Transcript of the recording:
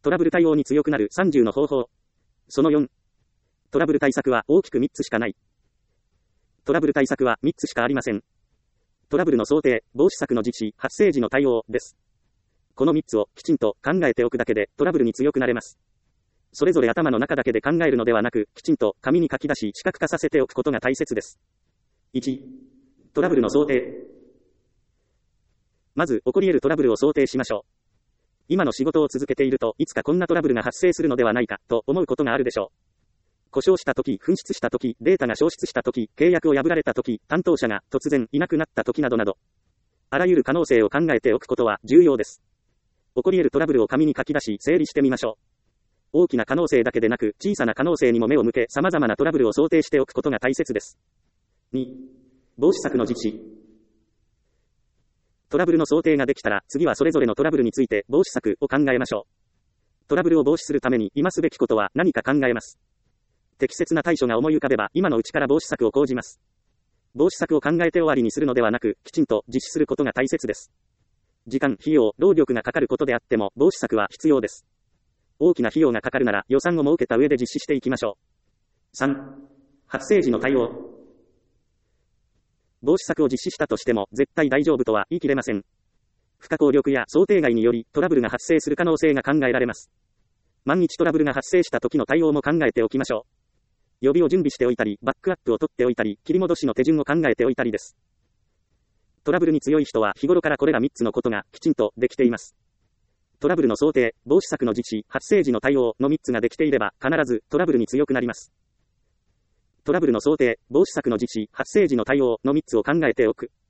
トラブル対応に強くなる30の方法。その4。トラブル対策は大きく3つしかない。トラブル対策は3つしかありません。トラブルの想定、防止策の実施、発生時の対応です。この3つをきちんと考えておくだけでトラブルに強くなれます。それぞれ頭の中だけで考えるのではなく、きちんと紙に書き出し視覚化させておくことが大切です。1、トラブルの想定。まず、起こり得るトラブルを想定しましょう。今の仕事を続けていると、いつかこんなトラブルが発生するのではないか、と思うことがあるでしょう。故障したとき、紛失したとき、データが消失したとき、契約を破られたとき、担当者が突然いなくなったときなどなど、あらゆる可能性を考えておくことは重要です。起こり得るトラブルを紙に書き出し、整理してみましょう。大きな可能性だけでなく、小さな可能性にも目を向け、様々なトラブルを想定しておくことが大切です。2、防止策の実施。トラブルの想定ができたら、次はそれぞれのトラブルについて防止策を考えましょう。トラブルを防止するために今すべきことは何か考えます。適切な対処が思い浮かべば、今のうちから防止策を講じます。防止策を考えて終わりにするのではなく、きちんと実施することが大切です。時間、費用、労力がかかることであっても、防止策は必要です。大きな費用がかかるなら予算を設けた上で実施していきましょう。3、発生時の対応。防止策を実施したとしても、絶対大丈夫とは言い切れません。不可抗力や想定外により、トラブルが発生する可能性が考えられます。万一トラブルが発生した時の対応も考えておきましょう。予備を準備しておいたり、バックアップを取っておいたり、切り戻しの手順を考えておいたりです。トラブルに強い人は日頃からこれら3つのことがきちんとできています。トラブルの想定、防止策の実施、発生時の対応の3つができていれば、必ずトラブルに強くなります。トラブルの想定、防止策の実施、発生時の対応の3つを考えておく。